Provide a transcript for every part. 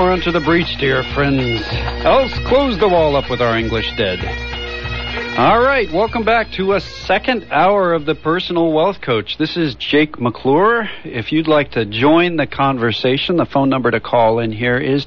more onto the breach, dear friends. Else close the wall up with our English dead. All right, welcome back to a second hour of the Personal Wealth Coach. This is Jake McClure. If you'd like to join the conversation, the phone number to call in here is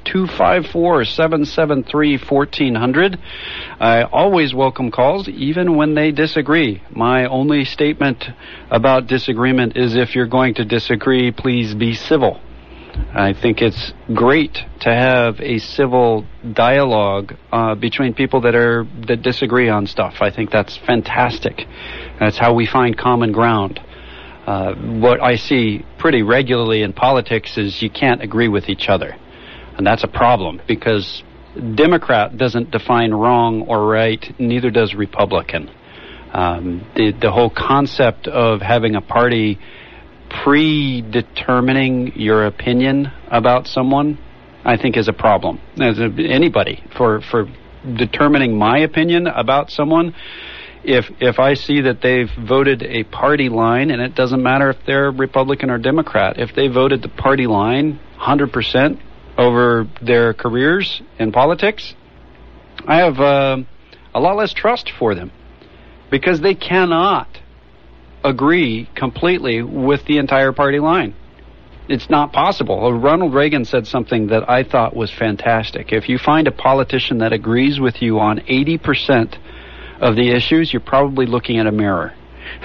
254-773-1400. I always welcome calls, even when they disagree. My only statement about disagreement is if you're going to disagree, please be civil. I think it's great to have a civil dialogue between people that disagree on stuff. I think that's fantastic. That's how we find common ground. What I see pretty regularly in politics is you can't agree with each other. And that's a problem because Democrat doesn't define wrong or right, neither does Republican. The whole concept of having a party predetermining your opinion about someone, I think is a problem. As anybody, for determining my opinion about someone, if I see that they've voted a party line, and it doesn't matter if they're Republican or Democrat, if they voted the party line 100% over their careers in politics, I have a lot less trust for them because they cannot agree completely with the entire party line. It's not possible. Ronald Reagan said something that I thought was fantastic. If you find a politician that agrees with you on 80% of the issues, you're probably looking at a mirror.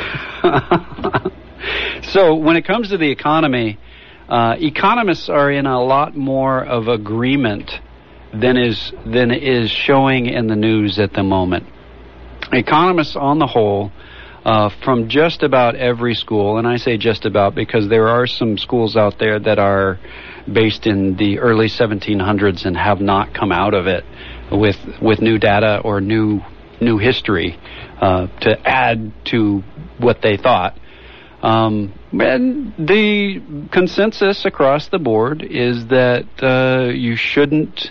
So when it comes to the economy, economists are in a lot more of agreement than is showing in the news at the moment. Economists on the whole, from just about every school, and I say just about because there are some schools out there that are based in the early 1700s and have not come out of it with new data or new history to add to what they thought. And the consensus across the board is that you shouldn't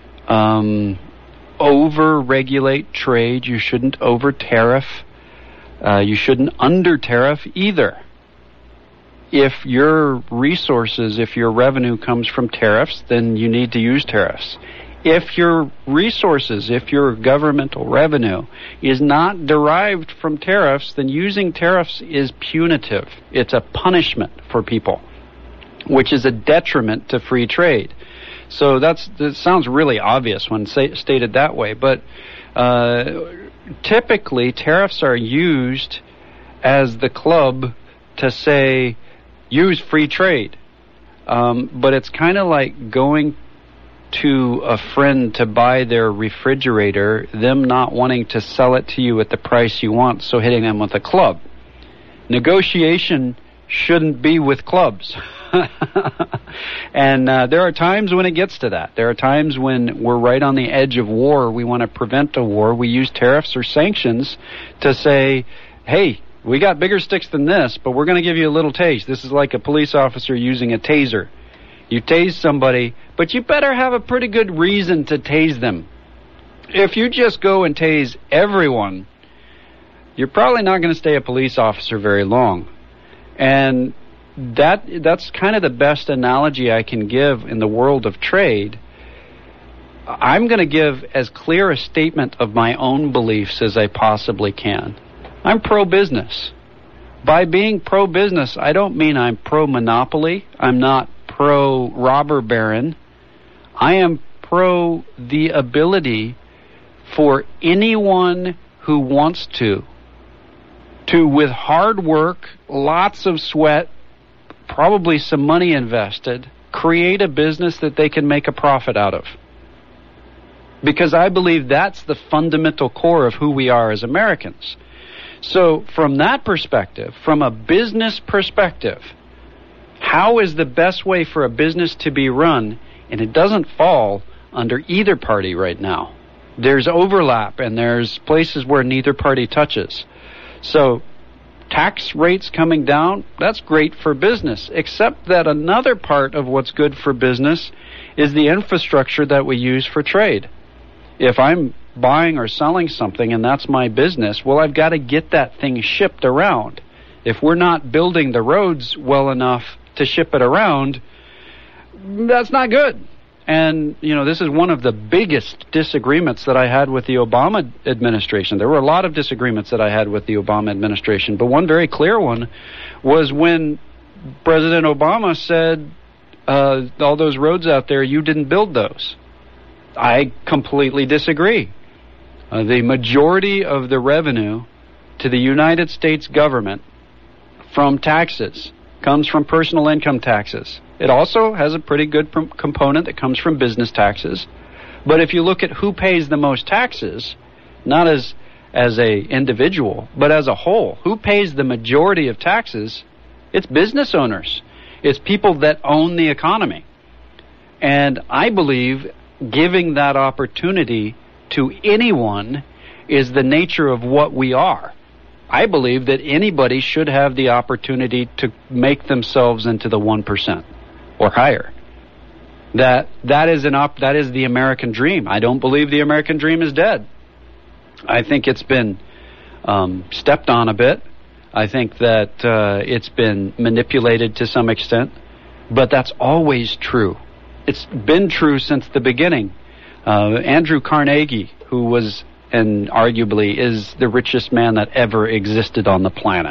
over-regulate trade, you shouldn't over-tariff. You shouldn't under-tariff either. If your resources, if your revenue comes from tariffs, then you need to use tariffs. If your resources, if your governmental revenue is not derived from tariffs, then using tariffs is punitive. It's a punishment for people, which is a detriment to free trade. So that sounds really obvious when stated that way, but typically, tariffs are used as the club to say, use free trade. But it's kind of like going to a friend to buy their refrigerator, them not wanting to sell it to you at the price you want, so hitting them with a club. Negotiation shouldn't be with clubs. And there are times when it gets to that. There are times when we're right on the edge of war. We want to prevent a war. We use tariffs or sanctions to say, hey, we got bigger sticks than this, but we're going to give you a little taste. This is like a police officer using a taser. You tase somebody, but you better have a pretty good reason to tase them. If you just go and tase everyone, you're probably not going to stay a police officer very long. And that's kind of the best analogy I can give in the world of trade. I'm going to give as clear a statement of my own beliefs as I possibly can. I'm pro-business. By being pro-business, I don't mean I'm pro-monopoly. I'm not pro-robber baron. I am pro the ability for anyone who wants to, with hard work, lots of sweat, probably some money invested, create a business that they can make a profit out of. Because I believe that's the fundamental core of who we are as Americans. So from that perspective, from a business perspective, how is the best way for a business to be run? And it doesn't fall under either party right now. There's overlap and there's places where neither party touches. So tax rates coming down, that's great for business, except that another part of what's good for business is the infrastructure that we use for trade. If I'm buying or selling something and that's my business, well, I've got to get that thing shipped around. If we're not building the roads well enough to ship it around, that's not good. And, this is one of the biggest disagreements that I had with the Obama administration. There were a lot of disagreements that I had with the Obama administration, but one very clear one was when President Obama said, all those roads out there, you didn't build those. I completely disagree. The majority of the revenue to the United States government from taxes comes from personal income taxes. It also has a pretty good component that comes from business taxes. But if you look at who pays the most taxes, not as a individual, but as a whole, who pays the majority of taxes, it's business owners. It's people that own the economy. And I believe giving that opportunity to anyone is the nature of what we are. I believe that anybody should have the opportunity to make themselves into the 1% or higher. That is the American dream. I don't believe the American dream is dead. I think it's been stepped on a bit. I think that it's been manipulated to some extent, but that's always true. It's been true since the beginning. Andrew Carnegie, who was and arguably is the richest man that ever existed on the planet.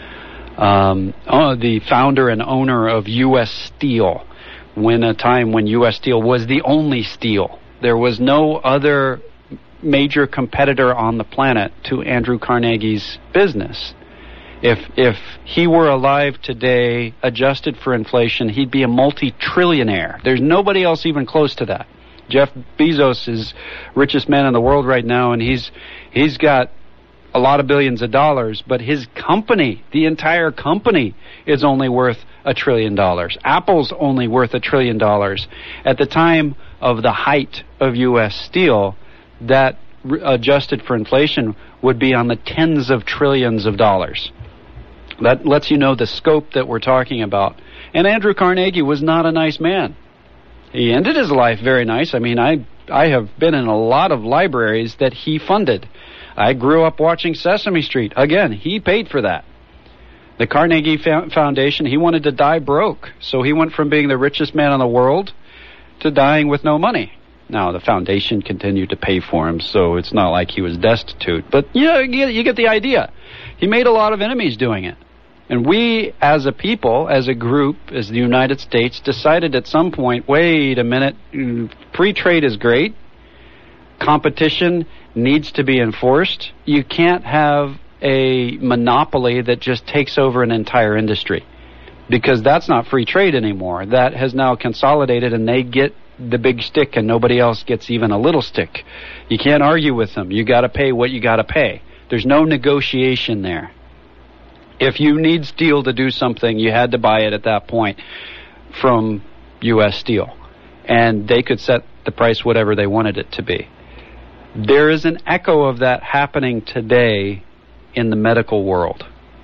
The founder and owner of U.S. Steel, a time when U.S. Steel was the only steel. There was no other major competitor on the planet to Andrew Carnegie's business. If he were alive today, adjusted for inflation, he'd be a multi-trillionaire. There's nobody else even close to that. Jeff Bezos is richest man in the world right now, and he's got a lot of billions of dollars, but his company, the entire company, is only worth $1 trillion. Apple's only worth $1 trillion. At the time of the height of U.S. Steel, that adjusted for inflation would be on the tens of trillions of dollars. That lets you know the scope that we're talking about. And Andrew Carnegie was not a nice man. He ended his life very nice. I mean, I have been in a lot of libraries that he funded. I grew up watching Sesame Street. Again, he paid for that. The Carnegie Foundation, he wanted to die broke. So he went from being the richest man in the world to dying with no money. Now, the foundation continued to pay for him, so it's not like he was destitute. But, you get the idea. He made a lot of enemies doing it. And we, as a people, as a group, as the United States, decided at some point, wait a minute, free trade is great. Competition needs to be enforced. You can't have a monopoly that just takes over an entire industry, because that's not free trade anymore. That has now consolidated, and they get the big stick, and nobody else gets even a little stick. You can't argue with them. You got to pay what you got to pay. There's no negotiation there. If you need steel to do something, you had to buy it at that point from U.S. Steel. And they could set the price whatever they wanted it to be. There is an echo of that happening today in the medical world.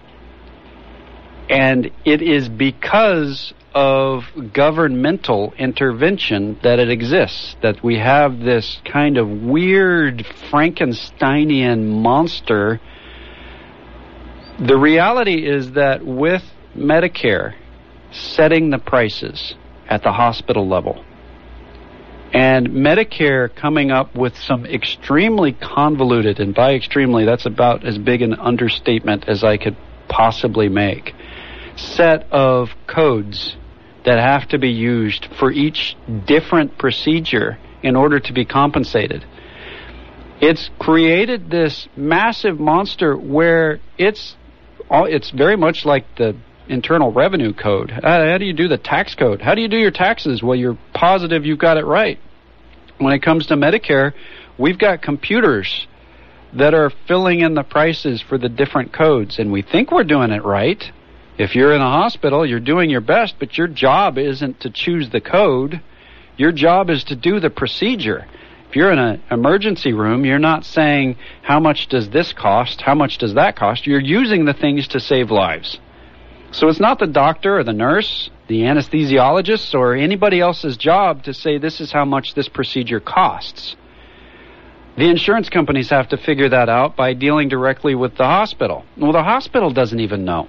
And it is because of governmental intervention that it exists, that we have this kind of weird Frankensteinian monster. The reality is that with Medicare setting the prices at the hospital level, and Medicare coming up with some extremely convoluted, and by extremely, that's about as big an understatement as I could possibly make, set of codes that have to be used for each different procedure in order to be compensated. It's created this massive monster where it's very much like the Internal Revenue Code. How do you do the tax code? How do you do your taxes? Well, you're positive you've got it right. When it comes to Medicare, we've got computers that are filling in the prices for the different codes, and we think we're doing it right. If you're in a hospital, you're doing your best, but your job isn't to choose the code. Your job is to do the procedure. If you're in an emergency room, you're not saying, how much does this cost? How much does that cost? You're using the things to save lives. So it's not the doctor or the nurse, the anesthesiologist, or anybody else's job to say this is how much this procedure costs. The insurance companies have to figure that out by dealing directly with the hospital. Well, the hospital doesn't even know.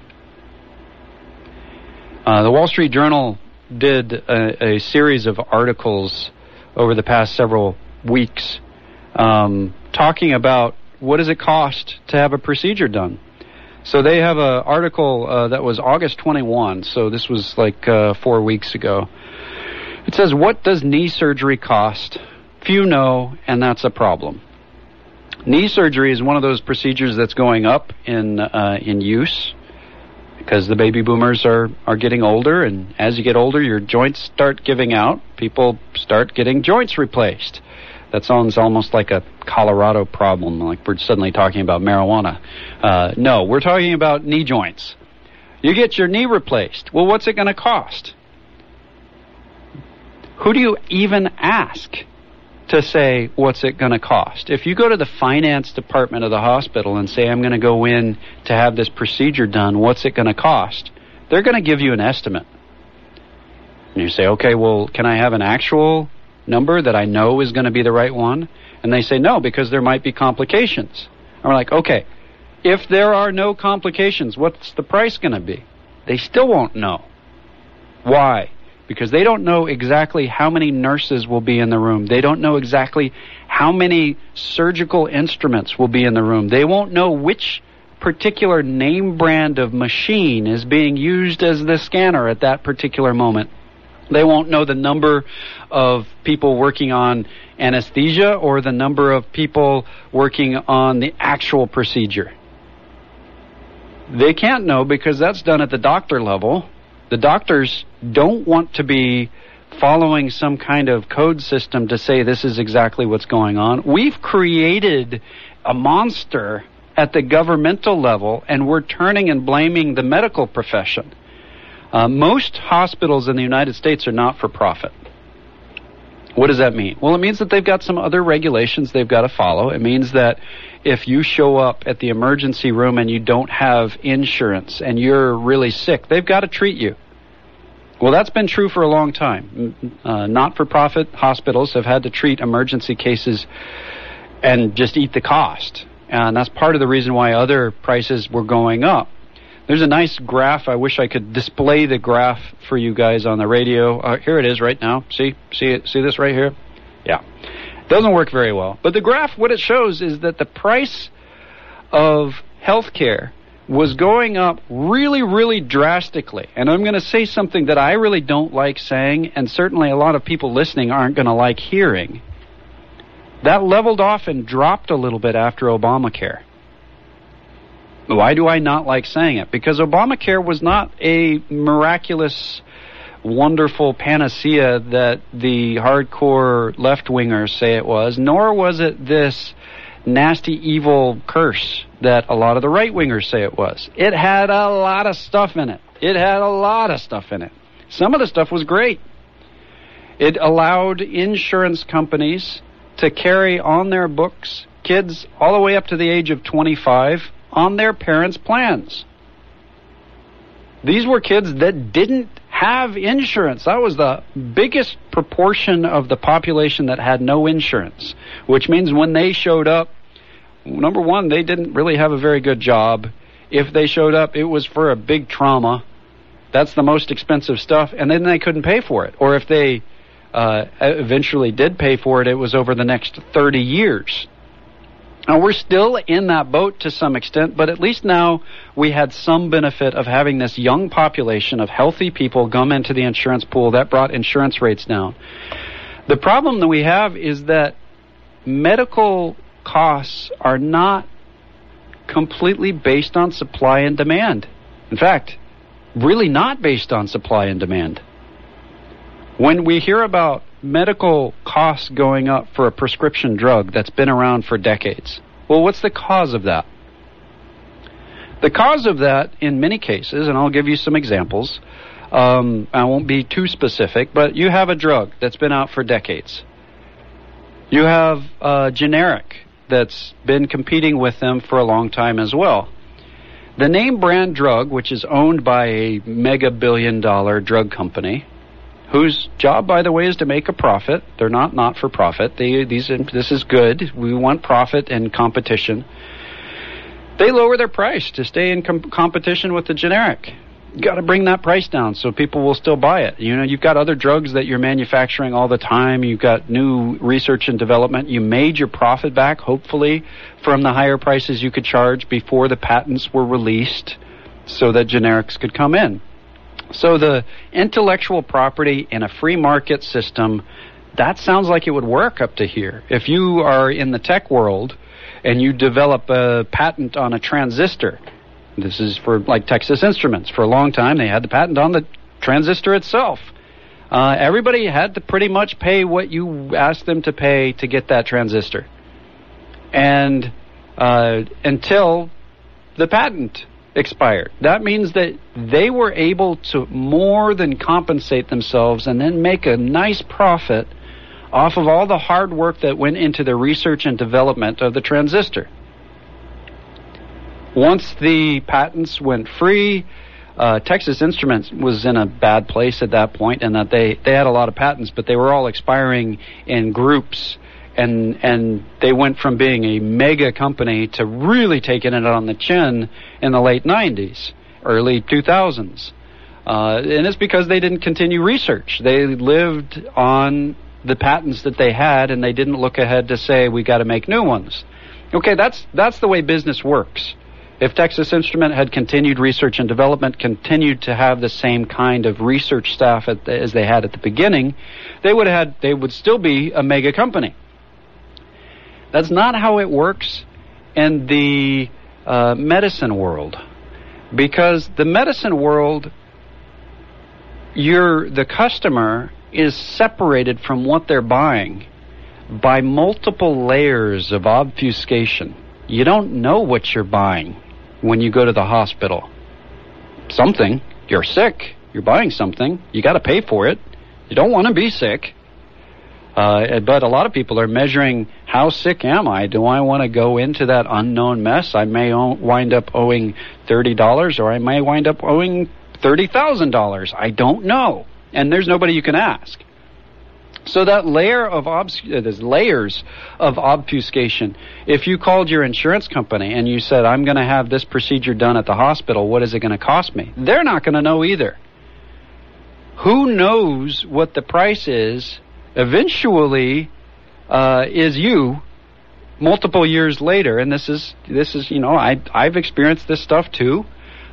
The Wall Street Journal did a series of articles over the past several weeks, talking about what does it cost to have a procedure done. So they have an article that was August 21, so this was like 4 weeks ago. It says, what does knee surgery cost? Few know, and that's a problem. Knee surgery is one of those procedures that's going up in use because the baby boomers are getting older, and as you get older, your joints start giving out. People start getting joints replaced. That sounds almost like a Colorado problem, like we're suddenly talking about marijuana. No, we're talking about knee joints. You get your knee replaced. Well, what's it going to cost? Who do you even ask to say, what's it going to cost? If you go to the finance department of the hospital and say, I'm going to go in to have this procedure done, what's it going to cost? They're going to give you an estimate. And you say, okay, well, can I have an actual number that I know is going to be the right one? And they say no, because there might be complications. And we're like, okay, if there are no complications, what's the price going to be? They still won't know. Why? Because they don't know exactly how many nurses will be in the room. They don't know exactly how many surgical instruments will be in the room. They won't know which particular name brand of machine is being used as the scanner at that particular moment. They won't know the number of people working on anesthesia or the number of people working on the actual procedure. They can't know because that's done at the doctor level. The doctors don't want to be following some kind of code system to say this is exactly what's going on. We've created a monster at the governmental level, and we're turning and blaming the medical profession. Most hospitals in the United States are not for profit. What does that mean? Well, it means that they've got some other regulations they've got to follow. It means that if you show up at the emergency room and you don't have insurance and you're really sick, they've got to treat you. Well, that's been true for a long time. Not-for-profit hospitals have had to treat emergency cases and just eat the cost. And that's part of the reason why other prices were going up. There's a nice graph. I wish I could display the graph for you guys on the radio. Here it is right now. See this right here? Yeah. Doesn't work very well. But the graph, what it shows is that the price of healthcare was going up really, really drastically. And I'm going to say something that I really don't like saying, and certainly a lot of people listening aren't going to like hearing. That leveled off and dropped a little bit after Obamacare. Why do I not like saying it? Because Obamacare was not a miraculous, wonderful panacea that the hardcore left-wingers say it was, nor was it this nasty, evil curse that a lot of the right-wingers say it was. It had a lot of stuff in it. Some of the stuff was great. It allowed insurance companies to carry on their books kids all the way up to the age of 25 on their parents' plans. These were kids that didn't have insurance. That was the biggest proportion of the population that had no insurance, which means when they showed up, number one, they didn't really have a very good job. If they showed up, it was for a big trauma. That's the most expensive stuff, and then they couldn't pay for it. Or if they eventually did pay for it, it was over the next 30 years. Now, we're still in that boat to some extent, but at least now we had some benefit of having this young population of healthy people come into the insurance pool. That brought insurance rates down. The problem that we have is that medical costs are not completely based on supply and demand. In fact, really not based on supply and demand. When we hear about medical costs going up for a prescription drug that's been around for decades, well, what's the cause of that? The cause of that, in many cases, and I'll give you some examples, I won't be too specific, but you have a drug that's been out for decades. You have a generic that's been competing with them for a long time as well. The name brand drug, which is owned by a mega billion-dollar drug company, whose job, by the way, is to make a profit. They're not for profit. This is good. We want profit and competition. They lower their price to stay in competition with the generic. You got to bring that price down so people will still buy it. You know, you've got other drugs that you're manufacturing all the time. You've got new research and development. You made your profit back, hopefully, from the higher prices you could charge before the patents were released so that generics could come in. So the intellectual property in a free market system, that sounds like it would work up to here. If you are in the tech world and you develop a patent on a transistor, this is for like Texas Instruments. For a long time, they had the patent on the transistor itself. Everybody had to pretty much pay what you asked them to pay to get that transistor. And until the patent expired. That means that they were able to more than compensate themselves and then make a nice profit off of all the hard work that went into the research and development of the transistor. Once the patents went free, Texas Instruments was in a bad place at that point, in that they had a lot of patents, but they were all expiring in groups, and they went from being a mega company to really taking it on the chin in the late 90s, early 2000s. And it's because they didn't continue research. They lived on the patents that they had, and they didn't look ahead to say, we got to make new ones. Okay, that's the way business works. If Texas Instrument had continued research and development, continued to have the same kind of research staff as they had at the beginning, they would still be a mega company. That's not how it works in the medicine world, because the medicine world, the customer is separated from what they're buying by multiple layers of obfuscation. You don't know what you're buying when you go to the hospital. Something. You're sick. You're buying something. You got to pay for it. You don't want to be sick. But a lot of people are measuring, how sick am I? Do I want to go into that unknown mess? I may wind up owing $30, or I may wind up owing $30,000. I don't know. And there's nobody you can ask. So that layer of there's layers of obfuscation. If you called your insurance company and you said, I'm going to have this procedure done at the hospital, what is it going to cost me? They're not going to know either. Who knows what the price is eventually is you multiple years later. And this is I've experienced this stuff too.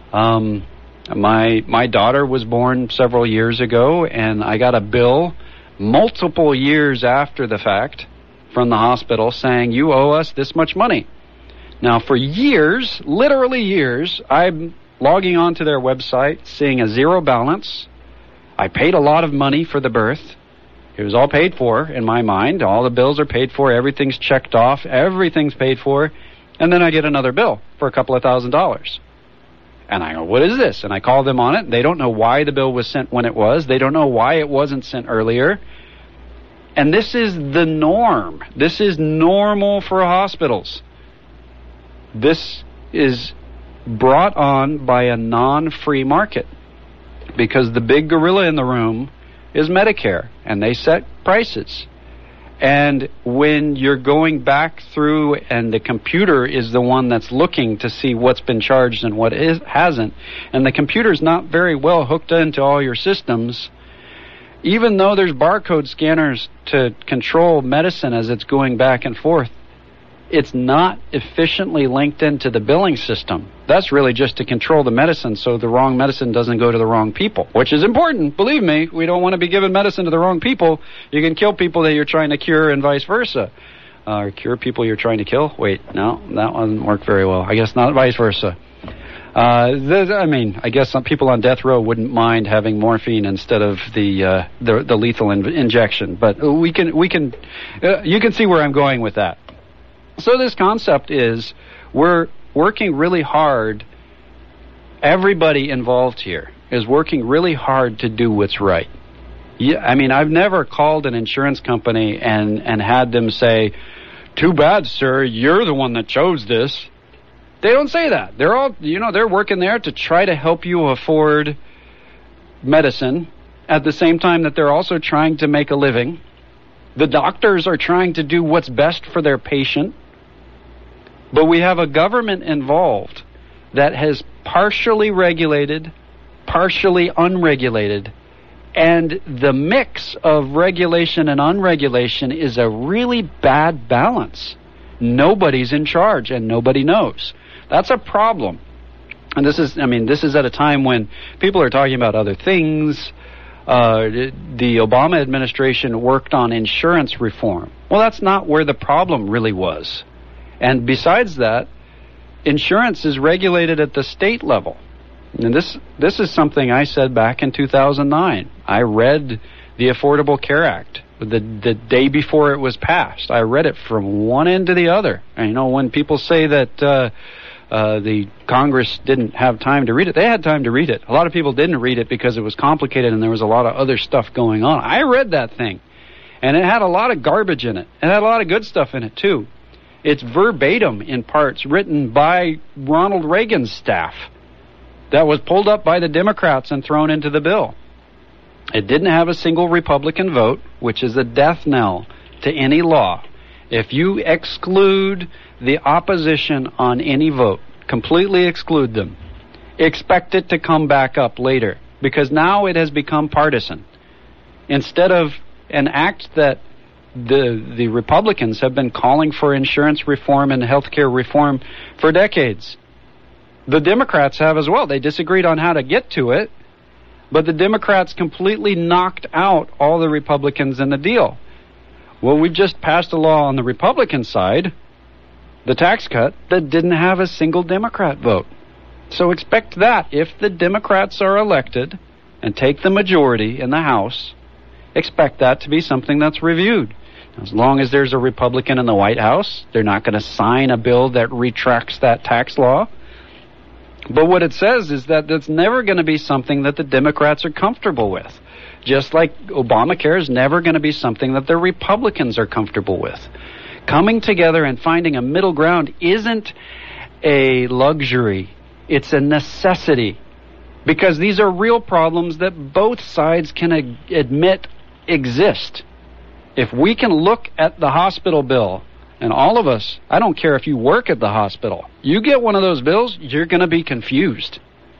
My daughter was born several years ago, and I got a bill multiple years after the fact from the hospital saying, you owe us this much money. Now, for years, literally years, I'm logging onto their website, seeing a zero balance. I paid a lot of money for the birth. It was all paid for in my mind. All the bills are paid for. Everything's checked off. Everything's paid for. And then I get another bill for a couple of $1,000s. And I go, what is this? And I call them on it. They don't know why the bill was sent when it was. They don't know why it wasn't sent earlier. And this is the norm. This is normal for hospitals. This is brought on by a non-free market, because the big gorilla in the room is Medicare, and they set prices. And when you're going back through and the computer is the one that's looking to see what's been charged and what hasn't, and the computer's not very well hooked into all your systems, even though there's barcode scanners to control medicine as it's going back and forth, it's not efficiently linked into the billing system. That's really just to control the medicine so the wrong medicine doesn't go to the wrong people, which is important. Believe me, we don't want to be giving medicine to the wrong people. You can kill people that you're trying to cure and vice versa. Or cure people you're trying to kill. Wait, no, that doesn't work very well. I guess not vice versa. I guess some people on death row wouldn't mind having morphine instead of the lethal injection. But you can see where I'm going with that. So this concept is, we're working really hard. Everybody involved here is working really hard to do what's right. Yeah, I've never called an insurance company and had them say, too bad, sir, you're the one that chose this. They don't say that. They're all, they're working there to try to help you afford medicine at the same time that they're also trying to make a living. The doctors are trying to do what's best for their patient. But we have a government involved that has partially regulated partially unregulated. And the mix of regulation and unregulation is a really bad balance. Nobody's in charge and nobody knows. That's a problem. And this is at a time when people are talking about other things. The Obama administration worked on insurance reform. Well, that's not where the problem really was. And besides that, insurance is regulated at the state level. And this is something I said back in 2009. I read the Affordable Care Act the day before it was passed. I read it from one end to the other. And, when people say that the Congress didn't have time to read it, they had time to read it. A lot of people didn't read it because it was complicated and there was a lot of other stuff going on. I read that thing, and it had a lot of garbage in it. It had a lot of good stuff in it, too. It's verbatim, in parts, written by Ronald Reagan's staff. That was pulled up by the Democrats and thrown into the bill. It didn't have a single Republican vote, which is a death knell to any law. If you exclude the opposition on any vote, completely exclude them, expect it to come back up later, because now it has become partisan. Instead of an act that the Republicans have been calling for insurance reform and health care reform for decades. The Democrats have as well. They disagreed on how to get to it, but the Democrats completely knocked out all the Republicans in the deal. Well, we've just passed a law on the Republican side, the tax cut, that didn't have a single Democrat vote. So expect that if the Democrats are elected and take the majority in the House, expect that to be something that's reviewed. As long as there's a Republican in the White House, they're not going to sign a bill that retracts that tax law. But what it says is that that's never going to be something that the Democrats are comfortable with. Just like Obamacare is never going to be something that the Republicans are comfortable with. Coming together and finding a middle ground isn't a luxury. It's a necessity. Because these are real problems that both sides can admit exist. If we can look at the hospital bill, and all of us, I don't care if you work at the hospital, you get one of those bills, you're going to be confused.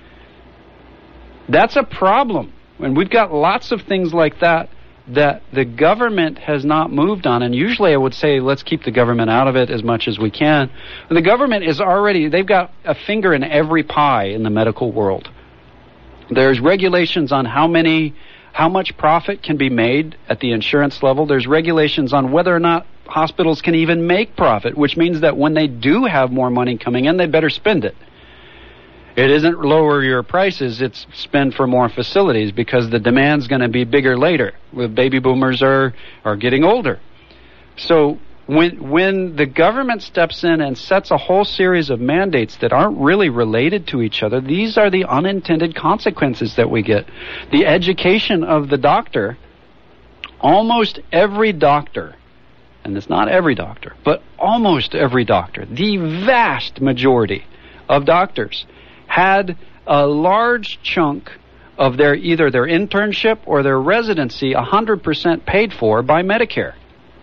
That's a problem. And we've got lots of things like that the government has not moved on. And usually I would say let's keep the government out of it as much as we can. And the government is already, they've got a finger in every pie in the medical world. There's regulations on how much profit can be made at the insurance level. There's regulations on whether or not hospitals can even make profit, which means that when they do have more money coming in, they better spend it. It isn't lower your prices, it's spend for more facilities, because the demand's going to be bigger later. Baby boomers are getting older. So when the government steps in and sets a whole series of mandates that aren't really related to each other, these are the unintended consequences that we get. The education of the doctor, almost every doctor, and it's not every doctor, but almost every doctor, the vast majority of doctors had a large chunk of either their internship or their residency 100% paid for by Medicare.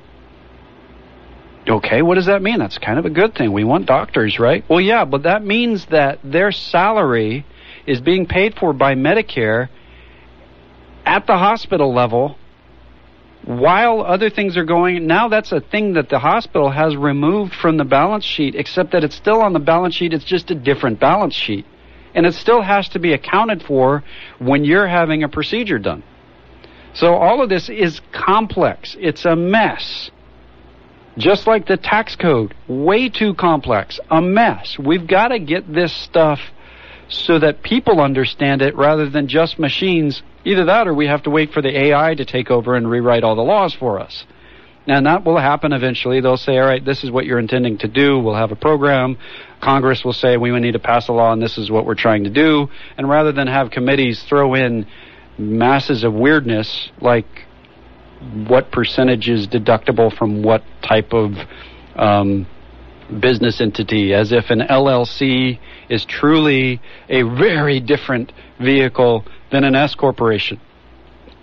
Okay, what does that mean? That's kind of a good thing. We want doctors, right? Well, yeah, but that means that their salary is being paid for by Medicare at the hospital level while other things are going. Now that's a thing that the hospital has removed from the balance sheet, except that it's still on the balance sheet. It's just a different balance sheet. And it still has to be accounted for when you're having a procedure done. So all of this is complex. It's a mess. Just like the tax code, way too complex, a mess. We've got to get this stuff so that people understand it rather than just machines. Either that or we have to wait for the AI to take over and rewrite all the laws for us. And that will happen eventually. They'll say, all right, this is what you're intending to do. We'll have a program. Congress will say, we need to pass a law and this is what we're trying to do. And rather than have committees throw in masses of weirdness like what percentage is deductible from what type of business entity, as if an LLC is truly a very different vehicle than an S corporation.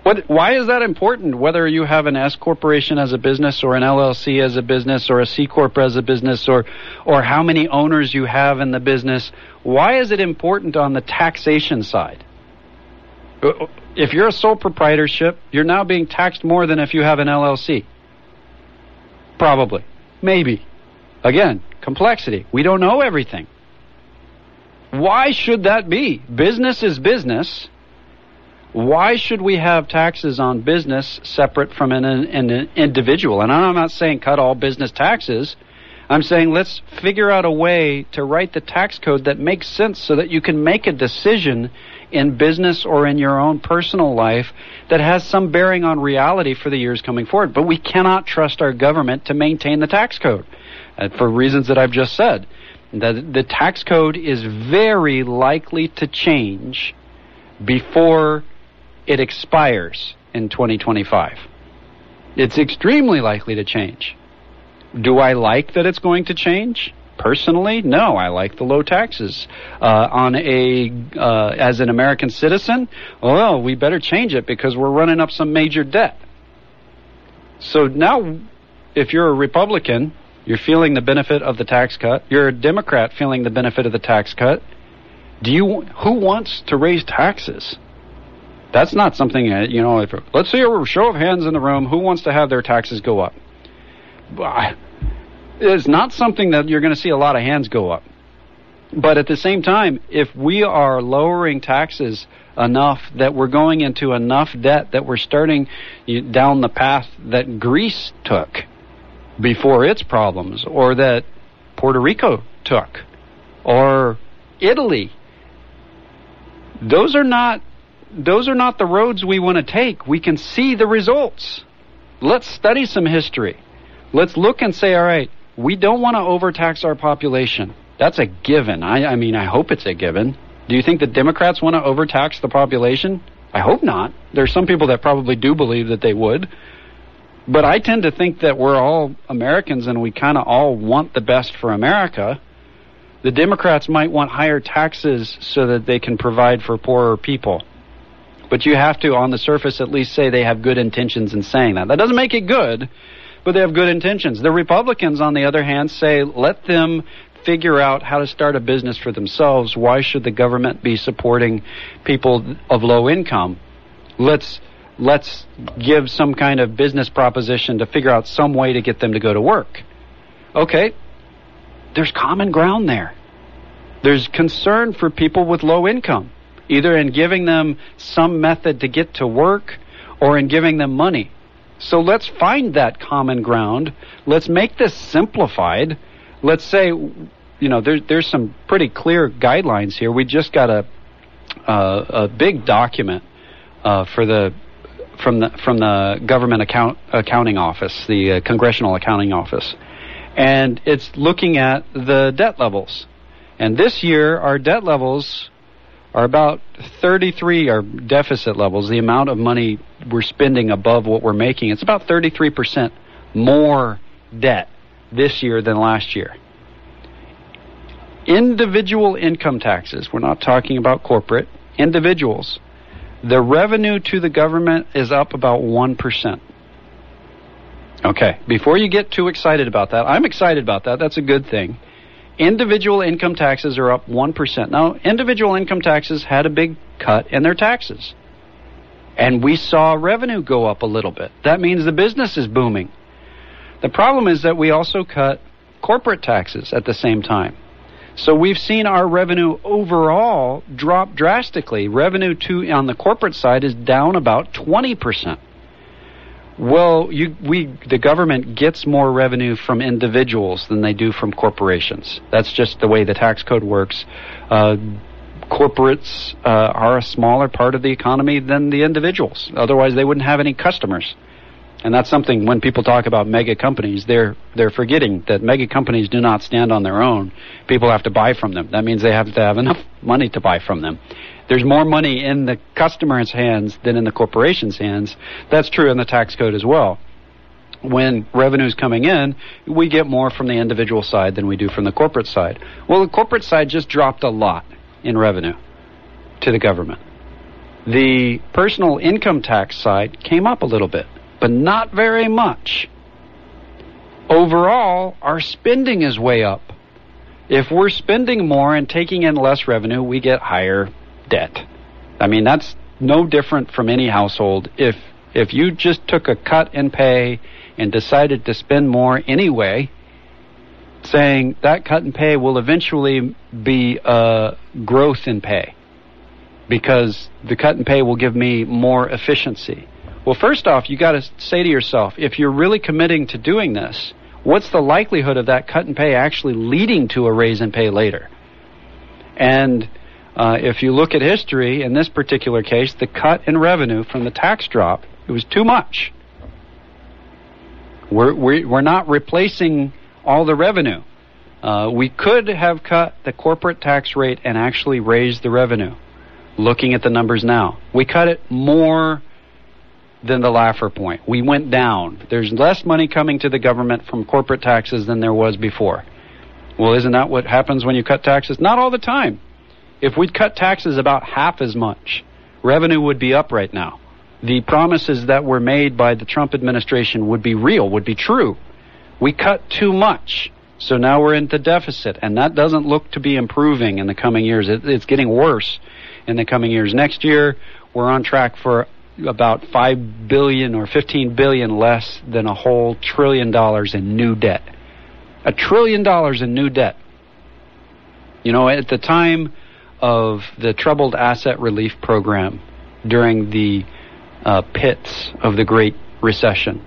Why is that important, whether you have an S corporation as a business or an LLC as a business or a C corp as a business or how many owners you have in the business? Why is it important on the taxation side? If you're a sole proprietorship, you're now being taxed more than if you have an LLC. Probably. Maybe. Again, complexity. We don't know everything. Why should that be? Business is business. Why should we have taxes on business separate from an individual? And I'm not saying cut all business taxes. I'm saying let's figure out a way to write the tax code that makes sense so that you can make a decision in business or in your own personal life that has some bearing on reality for the years coming forward. But we cannot trust our government to maintain the tax code for reasons that I've just said. The tax code is very likely to change before it expires in 2025. It's extremely likely to change. Do I like that it's going to change? Personally, no. I like the low taxes. As an American citizen, well, we better change it because we're running up some major debt. So now, if you're a Republican, you're feeling the benefit of the tax cut. You're a Democrat feeling the benefit of the tax cut. Who wants to raise taxes? That's not something, let's see a show of hands in the room. Who wants to have their taxes go up? It's not something that you're going to see a lot of hands go up. But at the same time, if we are lowering taxes enough that we're going into enough debt that we're starting down the path that Greece took before its problems, or that Puerto Rico took, or Italy, those are not the roads we want to take. We can see the results. Let's study some history. Let's look and say, all right, we don't want to overtax our population. That's a given. I mean, I hope it's a given. Do you think the Democrats want to overtax the population? I hope not. There's some people that probably do believe that they would. But I tend to think that we're all Americans and we kind of all want the best for America. The Democrats might want higher taxes so that they can provide for poorer people. But you have to, on the surface, at least say they have good intentions in saying that. That doesn't make it good, but they have good intentions. The Republicans, on the other hand, say let them figure out how to start a business for themselves. Why should the government be supporting people of low income? Let's give some kind of business proposition to figure out some way to get them to go to work. Okay, there's common ground there. There's concern for people with low income, either in giving them some method to get to work or in giving them money. So let's find that common ground. Let's make this simplified. Let's say, there's some pretty clear guidelines here. We just got a big document from the government accounting office, the Congressional Accounting Office, and it's looking at the debt levels. And this year, our debt levels are about 33, our deficit levels, the amount of money we're spending above what we're making. It's about 33% more debt this year than last year. Individual income taxes, we're not talking about corporate, individuals, the revenue to the government is up about 1%. Okay, before you get too excited about that, I'm excited about that. That's a good thing. Individual income taxes are up 1%. Now, individual income taxes had a big cut in their taxes. And we saw revenue go up a little bit. That means the business is booming. The problem is that we also cut corporate taxes at the same time. So we've seen our revenue overall drop drastically. Revenue on the corporate side is down about 20%. Well, the government gets more revenue from individuals than they do from corporations. That's just the way the tax code works. Corporates are a smaller part of the economy than the individuals. Otherwise, they wouldn't have any customers. And that's something when people talk about mega companies, they're forgetting that mega companies do not stand on their own. People have to buy from them. That means they have to have enough money to buy from them. There's more money in the customer's hands than in the corporation's hands. That's true in the tax code as well. When revenue's coming in, we get more from the individual side than we do from the corporate side. Well, the corporate side just dropped a lot in revenue to the government. The personal income tax side came up a little bit, but not very much. Overall, our spending is way up. If we're spending more and taking in less revenue, we get higher debt. I mean, that's no different from any household. If you just took a cut in pay and decided to spend more anyway, saying that cut in pay will eventually be growth in pay because the cut in pay will give me more efficiency. Well, first off, you got to say to yourself, if you're really committing to doing this, what's the likelihood of that cut in pay actually leading to a raise in pay later? And if you look at history, in this particular case, the cut in revenue from the tax drop, it was too much. We're not replacing all the revenue. We could have cut the corporate tax rate and actually raised the revenue. Looking at the numbers now, we cut it more than the Laffer point. We went down. There's less money coming to the government from corporate taxes than there was before. Well, isn't that what happens when you cut taxes? Not all the time. If we'd cut taxes about half as much, revenue would be up right now. The promises that were made by the Trump administration would be real, would be true. We cut too much, so now we're into deficit, and that doesn't look to be improving in the coming years. It's getting worse in the coming years. Next year, we're on track for about $5 billion or $15 billion less than a whole $1 trillion in new debt. $1 trillion in new debt. You know, at the time of the Troubled Asset Relief Program during the pits of the Great Recession,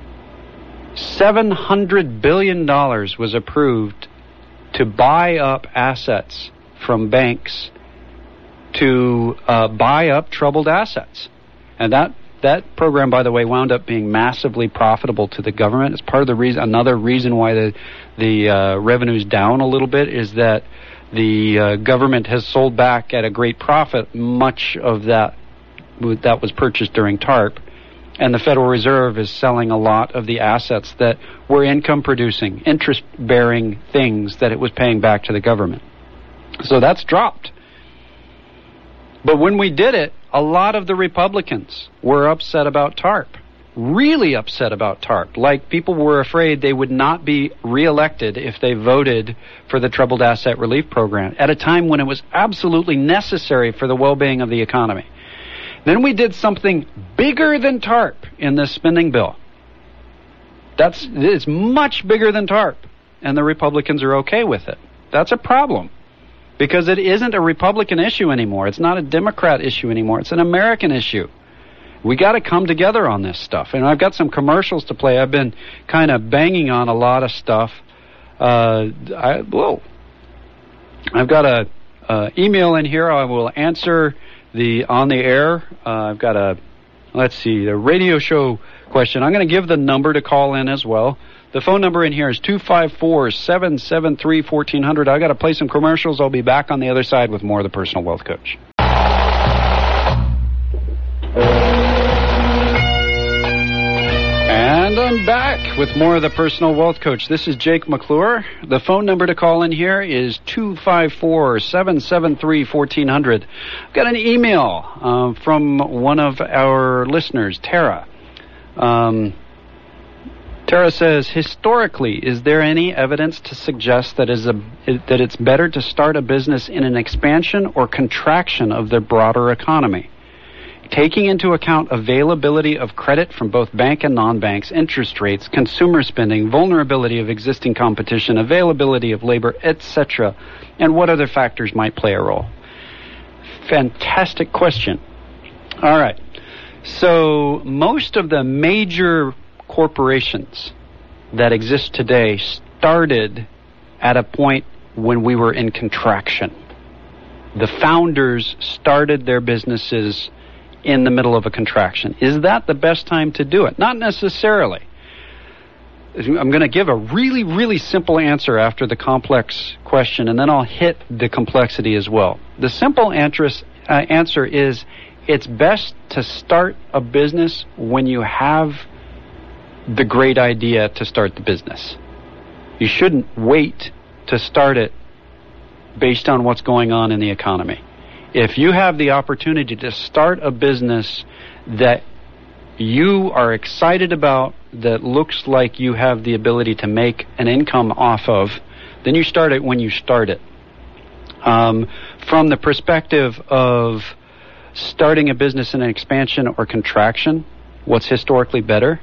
$700 billion was approved to buy up assets from banks to buy up troubled assets. And that program, by the way, wound up being massively profitable to the government. It's part of the reason. Another reason why the revenue's down a little bit is that the government has sold back at a great profit much of that was purchased during TARP, and the Federal Reserve is selling a lot of the assets that were income-producing, interest-bearing things that it was paying back to the government. So that's dropped. But when we did it, a lot of the Republicans were upset about TARP, really upset about TARP. Like, people were afraid they would not be reelected if they voted for the Troubled Asset Relief Program at a time when it was absolutely necessary for the well-being of the economy. Then we did something bigger than TARP in this spending bill. It's much bigger than TARP, and the Republicans are okay with it. That's a problem. Because it isn't a Republican issue anymore. It's not a Democrat issue anymore. It's an American issue. We got to come together on this stuff. And I've got some commercials to play. I've been kind of banging on a lot of stuff. I've got a email in here. I will answer on the air. I've got a radio show question. I'm going to give the number to call in as well. The phone number in here is 254-773-1400. I got to play some commercials. I'll be back on the other side with more of the Personal Wealth Coach. And I'm back with more of the Personal Wealth Coach. This is Jake McClure. The phone number to call in here is 254-773-1400. I've got an email from one of our listeners, Tara. Tara says, historically, is there any evidence to suggest that it's better to start a business in an expansion or contraction of the broader economy? Taking into account availability of credit from both bank and non-banks, interest rates, consumer spending, vulnerability of existing competition, availability of labor, etc., and what other factors might play a role? Fantastic question. All right. So most of the major corporations that exist today started at a point when we were in contraction. The founders started their businesses in the middle of a contraction. Is that the best time to do it? Not necessarily. I'm going to give a really, really simple answer after the complex question, and then I'll hit the complexity as well. The simple answer is it's best to start a business when you have the great idea to start the business. You shouldn't wait to start it based on what's going on in the economy. If you have the opportunity to start a business that you are excited about, that looks like you have the ability to make an income off of, then you start it when you start it. From the perspective of starting a business in an expansion or contraction, what's historically better?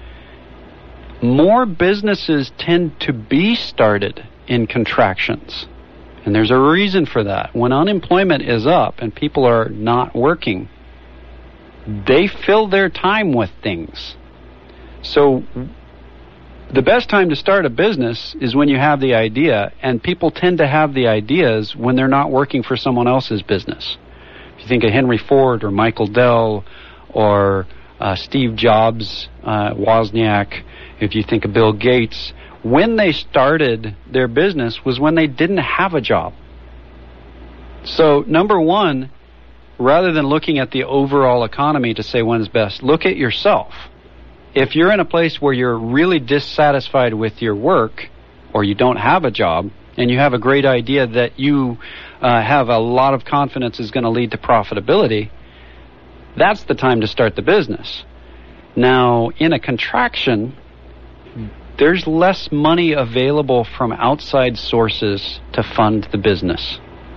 More businesses tend to be started in contractions. And there's a reason for that. When unemployment is up and people are not working, they fill their time with things. So the best time to start a business is when you have the idea, and people tend to have the ideas when they're not working for someone else's business. If you think of Henry Ford or Michael Dell or Steve Jobs, Wozniak, if you think of Bill Gates, when they started their business was when they didn't have a job. So, number one, rather than looking at the overall economy to say when's best, look at yourself. If you're in a place where you're really dissatisfied with your work, or you don't have a job, and you have a great idea that you have a lot of confidence is going to lead to profitability, that's the time to start the business. Now, in a contraction, there's less money available from outside sources to fund the business,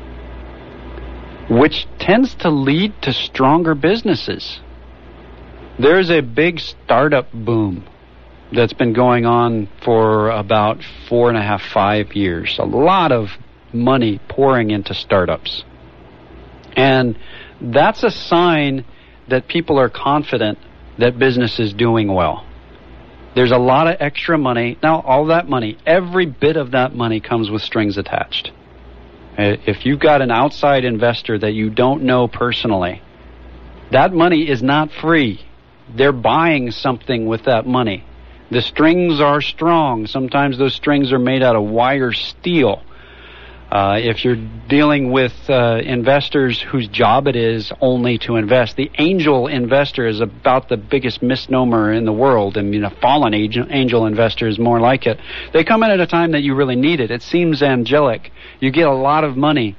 which tends to lead to stronger businesses. There's a big startup boom that's been going on for about 4.5, 5 years. A lot of money pouring into startups. And that's a sign that people are confident that business is doing well. There's a lot of extra money. Now, all that money, every bit of that money comes with strings attached. If you've got an outside investor that you don't know personally, that money is not free. They're buying something with that money. The strings are strong. Sometimes those strings are made out of wire steel. If you're dealing with investors whose job it is only to invest, the angel investor is about the biggest misnomer in the world. I mean, a fallen angel investor is more like it. They come in at a time that you really need it. It seems angelic. You get a lot of money.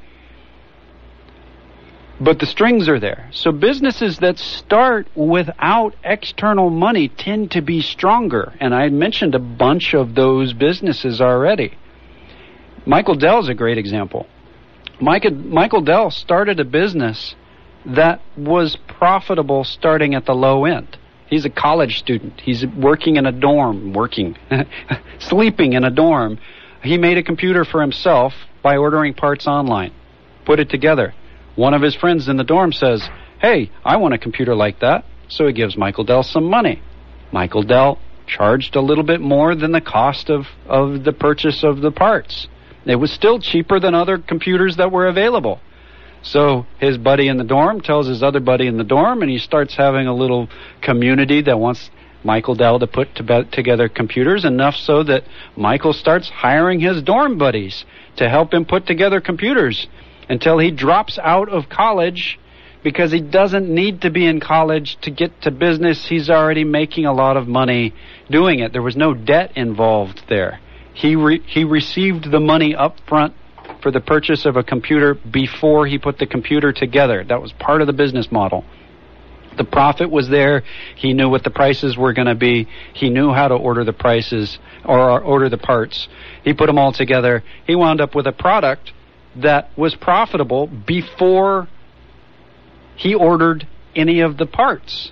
But the strings are there. So businesses that start without external money tend to be stronger. And I mentioned a bunch of those businesses already. Michael Dell is a great example. Michael Dell started a business that was profitable starting at the low end. He's a college student. He's working in a dorm, sleeping in a dorm. He made a computer for himself by ordering parts online, put it together. One of his friends in the dorm says, "Hey, I want a computer like that." So he gives Michael Dell some money. Michael Dell charged a little bit more than the cost of the purchase of the parts. It was still cheaper than other computers that were available. So his buddy in the dorm tells his other buddy in the dorm, and he starts having a little community that wants Michael Dell to put together computers, enough so that Michael starts hiring his dorm buddies to help him put together computers until he drops out of college, because he doesn't need to be in college to get to business. He's already making a lot of money doing it. There was no debt involved there. He received the money up front for the purchase of a computer before he put the computer together. That was part of the business model. The profit was there. He knew what the prices were going to be. He knew how to order the prices or order the parts. He put them all together. He wound up with a product that was profitable before he ordered any of the parts.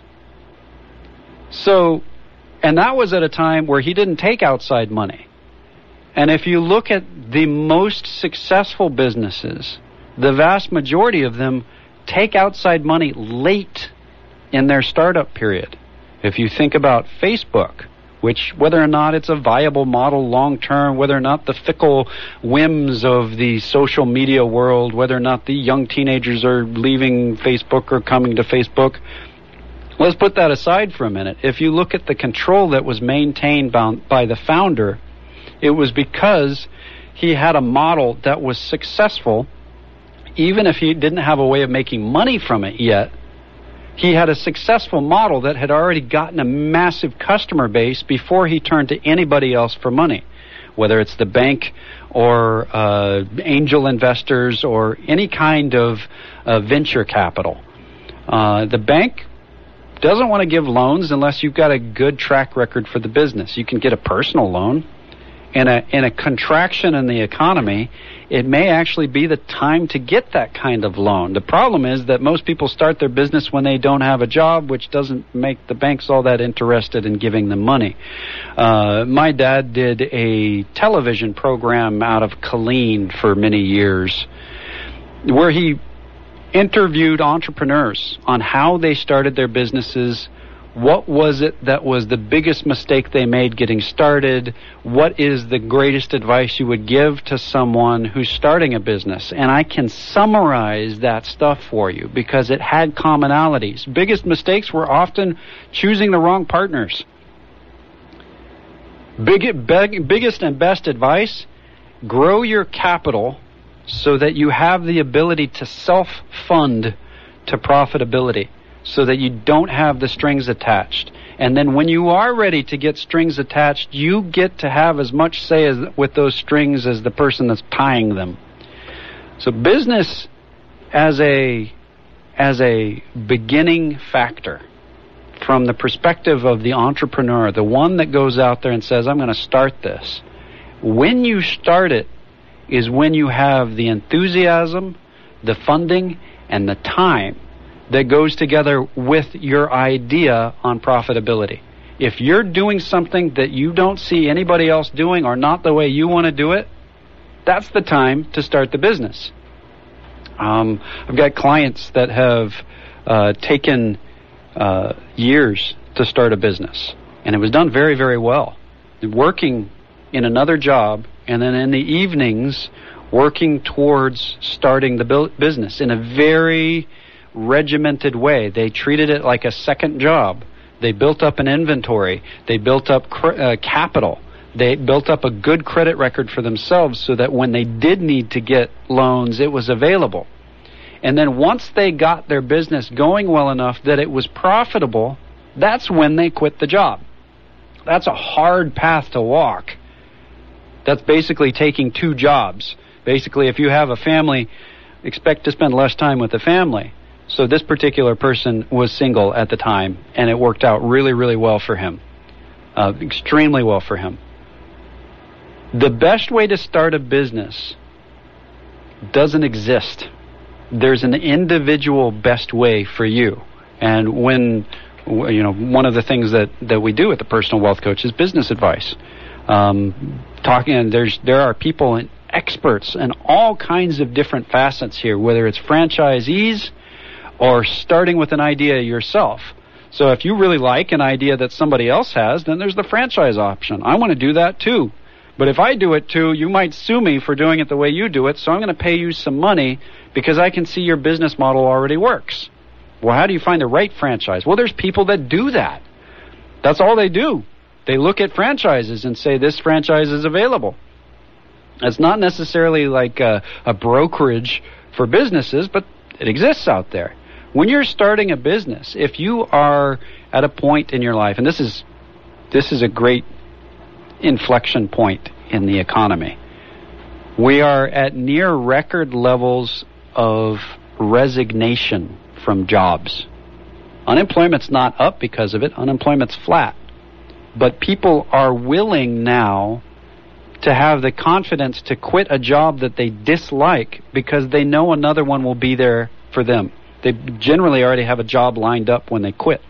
So, and that was at a time where he didn't take outside money. And if you look at the most successful businesses, the vast majority of them take outside money late in their startup period. If you think about Facebook, which, whether or not it's a viable model long term, whether or not the fickle whims of the social media world, whether or not the young teenagers are leaving Facebook or coming to Facebook, let's put that aside for a minute. If you look at the control that was maintained by the founder, it was because he had a model that was successful. Even if he didn't have a way of making money from it yet, he had a successful model that had already gotten a massive customer base before he turned to anybody else for money, whether it's the bank or angel investors or any kind of venture capital. The bank doesn't want to give loans unless you've got a good track record for the business. You can get a personal loan. In a contraction in the economy, it may actually be the time to get that kind of loan. The problem is that most people start their business when they don't have a job, which doesn't make the banks all that interested in giving them money. My dad did a television program out of Killeen for many years where he interviewed entrepreneurs on how they started their businesses. What was it that was the biggest mistake they made getting started? What is the greatest advice you would give to someone who's starting a business? And I can summarize that stuff for you because it had commonalities. Biggest mistakes were often choosing the wrong partners. Biggest and best advice, grow your capital so that you have the ability to self-fund to profitability, so that you don't have the strings attached. And then when you are ready to get strings attached, you get to have as much say with those strings as the person that's tying them. So business as a beginning factor, from the perspective of the entrepreneur, the one that goes out there and says, I'm going to start this. When you start it is when you have the enthusiasm, the funding, and the time that goes together with your idea on profitability. If you're doing something that you don't see anybody else doing or not the way you want to do it, that's the time to start the business. I've got clients that have taken years to start a business, and it was done very, very well. Working in another job, and then in the evenings, working towards starting the business in a very regimented way. They treated it like a second job. They built up an inventory. They built up capital. They built up a good credit record for themselves so that when they did need to get loans, it was available. And then once they got their business going well enough that it was profitable, that's when they quit the job. That's a hard path to walk. That's basically taking two jobs. Basically, if you have a family, expect to spend less time with the family. So this particular person was single at the time, and it worked out really, really well for him. Extremely well for him. The best way to start a business doesn't exist. There's an individual best way for you. And when, one of the things that we do at the Personal Wealth Coach is business advice. There are people and experts in all kinds of different facets here, whether it's franchisees or starting with an idea yourself. So if you really like an idea that somebody else has, then there's the franchise option. I want to do that too. But if I do it too, you might sue me for doing it the way you do it, so I'm going to pay you some money because I can see your business model already works. Well, how do you find the right franchise? Well, there's people that do that. That's all they do. They look at franchises and say, this franchise is available. It's not necessarily like a brokerage for businesses, but it exists out there. When you're starting a business, if you are at a point in your life, and this is a great inflection point in the economy, we are at near record levels of resignation from jobs. Unemployment's not up because of it. Unemployment's flat. But people are willing now to have the confidence to quit a job that they dislike because they know another one will be there for them. They generally already have a job lined up when they quit.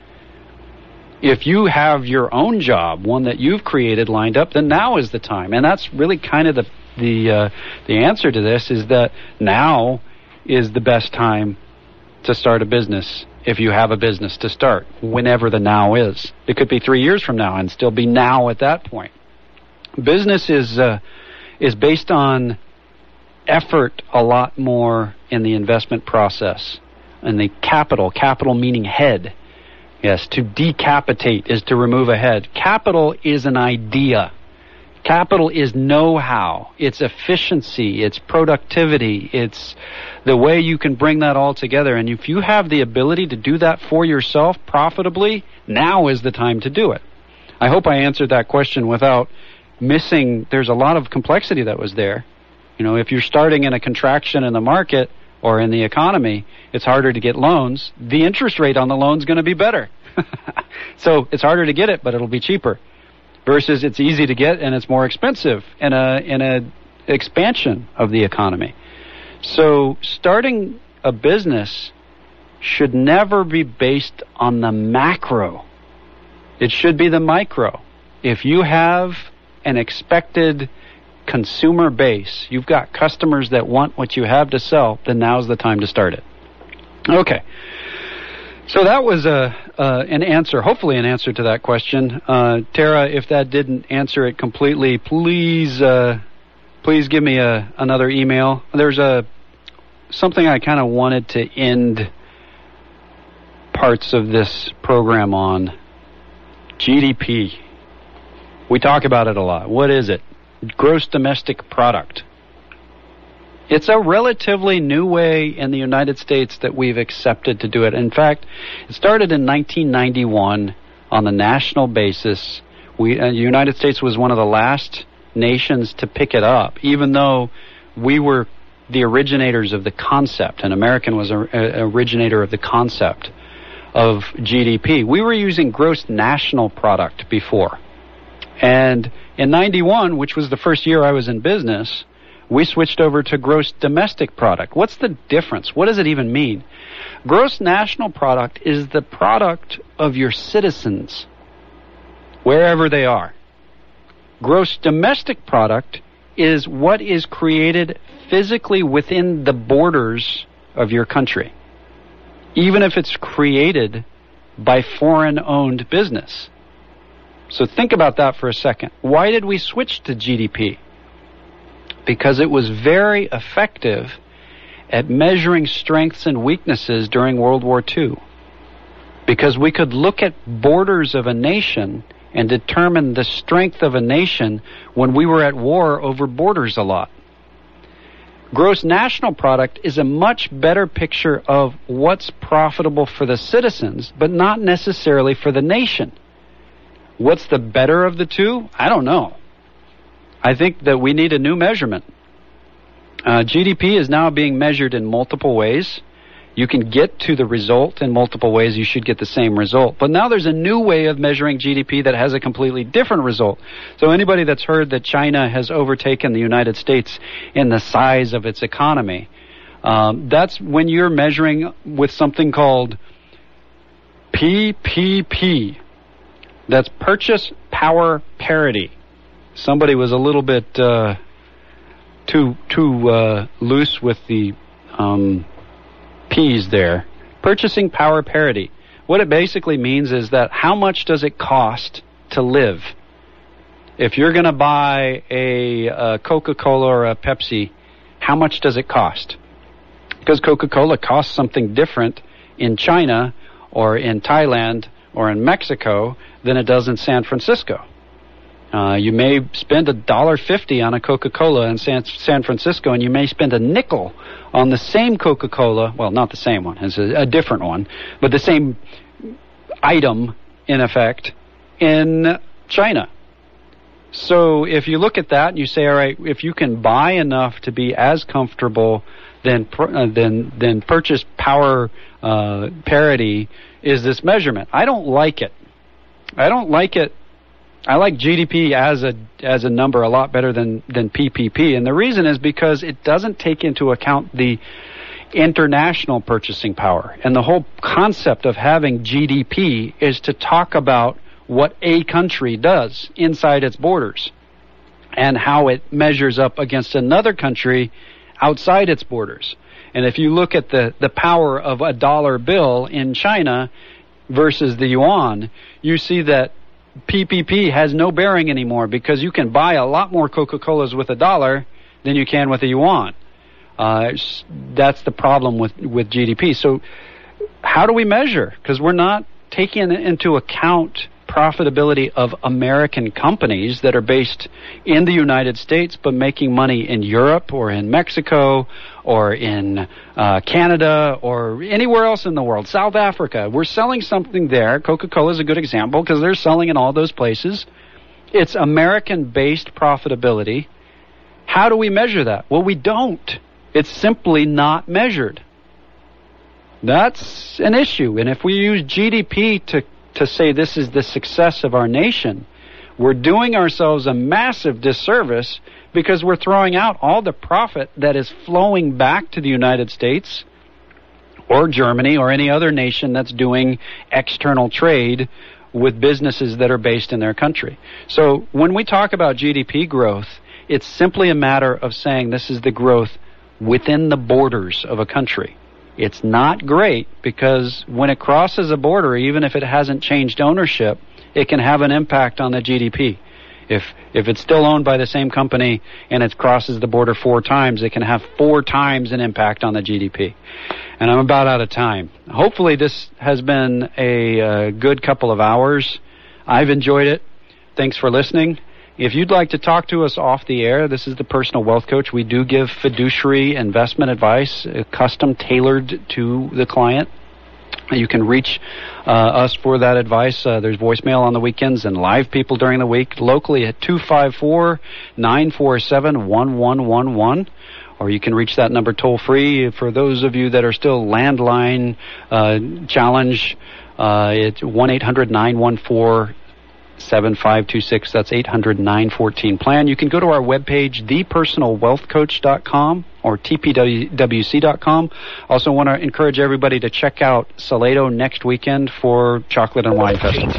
If you have your own job, one that you've created lined up, then now is the time. And that's really kind of the answer to this, is that now is the best time to start a business if you have a business to start, whenever the now is. It could be 3 years from now and still be now at that point. Business is based on effort a lot more in the investment process. And the capital meaning head. Yes, to decapitate is to remove a head. Capital is an idea. Capital is know-how. It's efficiency. It's productivity. It's the way you can bring that all together. And if you have the ability to do that for yourself profitably, now is the time to do it. I hope I answered that question without missing, there's a lot of complexity that was there. You know, if you're starting in a contraction in the market or in the economy, it's harder to get loans. The interest rate on the loan's going to be better. So it's harder to get it, but it'll be cheaper. Versus it's easy to get and it's more expensive in a expansion of the economy. So starting a business should never be based on the macro. It should be the micro. If you have an expected consumer base, you've got customers that want what you have to sell, then now's the time to start it. Okay. So that was an answer, hopefully an answer to that question. Tara, if that didn't answer it completely, please give me another email. There's something I kind of wanted to end parts of this program on. GDP. We talk about it a lot. What is it? Gross domestic product. It's a relatively new way in the United States that we've accepted to do it. In fact, it started in 1991 on the national basis. The United States was one of the last nations to pick it up, even though we were the originators of the concept. An American was an originator of the concept of GDP. We were using gross national product before. And in 91, which was the first year I was in business, we switched over to gross domestic product. What's the difference? What does it even mean? Gross national product is the product of your citizens, wherever they are. Gross domestic product is what is created physically within the borders of your country, even if it's created by foreign-owned business. So think about that for a second. Why did we switch to GDP? Because it was very effective at measuring strengths and weaknesses during World War II. Because we could look at borders of a nation and determine the strength of a nation when we were at war over borders a lot. Gross national product is a much better picture of what's profitable for the citizens, but not necessarily for the nation. What's the better of the two? I don't know. I think that we need a new measurement. GDP is now being measured in multiple ways. You can get to the result in multiple ways. You should get the same result. But now there's a new way of measuring GDP that has a completely different result. So anybody that's heard that China has overtaken the United States in the size of its economy, that's when you're measuring with something called PPP. That's purchase power parity. Somebody was a little bit too loose with the P's there. Purchasing power parity. What it basically means is that how much does it cost to live? If you're going to buy a Coca-Cola or a Pepsi, how much does it cost? Because Coca-Cola costs something different in China or in Thailand or in Mexico than it does in San Francisco. You may spend $1.50 on a Coca-Cola in San Francisco, and you may spend a nickel on the same Coca-Cola. Well, not the same one. It's a different one, but the same item, in effect, in China. So if you look at that and you say, all right, if you can buy enough to be as comfortable, then purchase power parity is this measurement. I don't like it. I don't like it. I like GDP as a number a lot better than PPP, and the reason is because it doesn't take into account the international purchasing power. And the whole concept of having GDP is to talk about what a country does inside its borders and how it measures up against another country outside its borders. And if you look at the power of a dollar bill in China versus the yuan, you see that PPP has no bearing anymore because you can buy a lot more Coca-Colas with $1 than you can with a yuan. That's the problem with GDP. So how do we measure? Because we're not taking into account profitability of American companies that are based in the United States but making money in Europe or in Mexico or in Canada or anywhere else in the world. South Africa, we're selling something there. Coca-Cola is a good example because they're selling in all those places. It's American-based profitability. How do we measure that? Well, we don't. It's simply not measured. That's an issue. And if we use GDP to say this is the success of our nation, we're doing ourselves a massive disservice because we're throwing out all the profit that is flowing back to the United States or Germany or any other nation that's doing external trade with businesses that are based in their country. So when we talk about GDP growth, it's simply a matter of saying this is the growth within the borders of a country. It's not great because when it crosses a border, even if it hasn't changed ownership, it can have an impact on the GDP. If it's still owned by the same company and it crosses the border 4 times, it can have 4 times an impact on the GDP. And I'm about out of time. Hopefully this has been a good couple of hours. I've enjoyed it. Thanks for listening. If you'd like to talk to us off the air, this is the Personal Wealth Coach. We do give fiduciary investment advice, custom tailored to the client. You can reach us for that advice. There's voicemail on the weekends and live people during the week, locally at 254-947-1111. Or you can reach that number toll-free. For those of you that are still landline challenge, it's 1-800-914-7526. That's 800-914-PLAN. You can go to our webpage, thepersonalwealthcoach.com or tpwc.com. Also want to encourage everybody to check out Salado next weekend for Chocolate and Wine Festival.